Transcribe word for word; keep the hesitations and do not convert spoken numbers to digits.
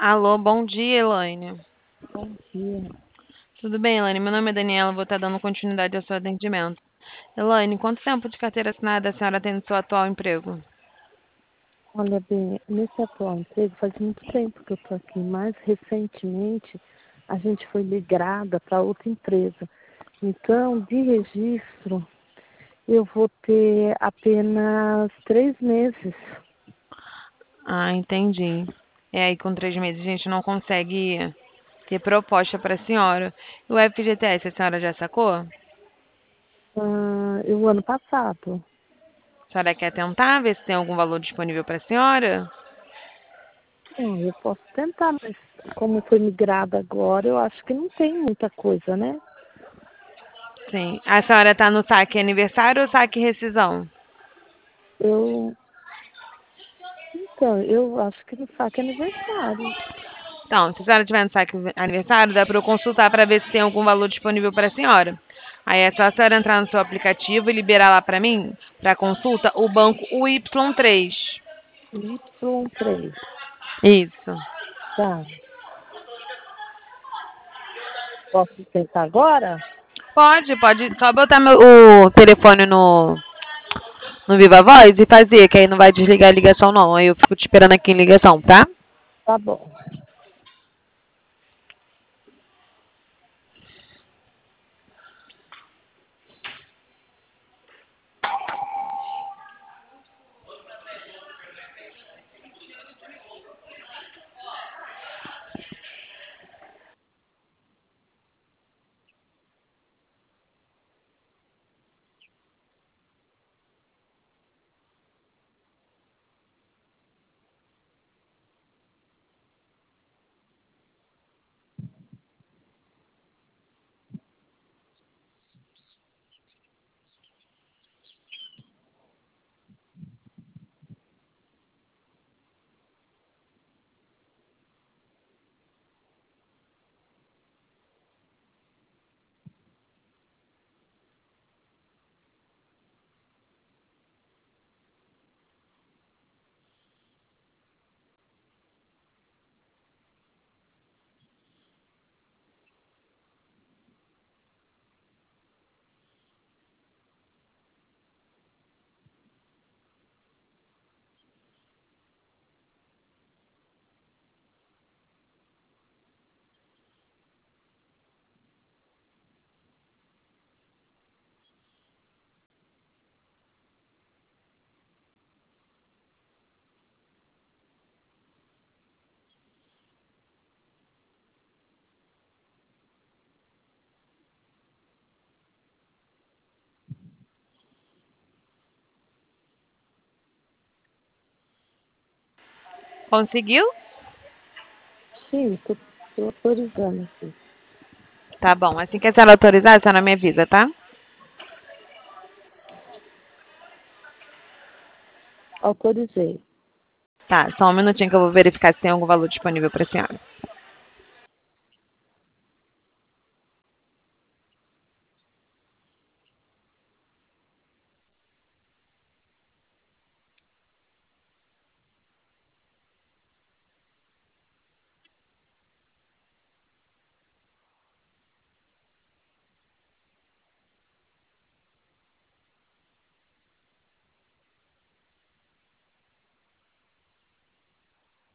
Alô, bom dia, Elaine. Bom dia. Tudo bem, Elaine? Meu nome é Daniela, vou estar dando continuidade ao seu atendimento. Elaine, quanto tempo de carteira assinada a senhora tem no seu atual emprego? Olha bem, nesse atual emprego faz muito tempo que eu estou aqui, mas recentemente a gente foi migrada para outra empresa. Então, de registro, eu vou ter apenas três meses. Ah, entendi. É aí, com três meses, a gente não consegue ter proposta para a senhora. E o F G T S, a senhora já sacou? A Ah, o ano passado. senhora quer tentar ver se tem algum valor disponível para a senhora? Bom, eu posso tentar, mas como foi migrada agora, eu acho que não tem muita coisa, né? Sim. A senhora está no saque aniversário ou saque rescisão? Eu, então, eu acho que no saque é aniversário. Então, se a senhora tiver no saque aniversário, dá para eu consultar para ver se tem algum valor disponível para a senhora. Aí é só a senhora entrar no seu aplicativo e liberar lá para mim, para consulta, o banco U Y três. Y três, Isso. tá? Posso tentar agora? Pode, pode. Só botar meu, o telefone no, no Viva Voz e fazer, que aí não vai desligar a ligação, não. Aí eu fico te esperando aqui em ligação, tá? Tá bom. Conseguiu? Sim, tô, tô autorizando aqui. Tá bom. Assim que a senhora autorizar, a senhora me avisa, tá? Autorizei. Tá, só um minutinho que eu vou verificar se tem algum valor disponível para a senhora.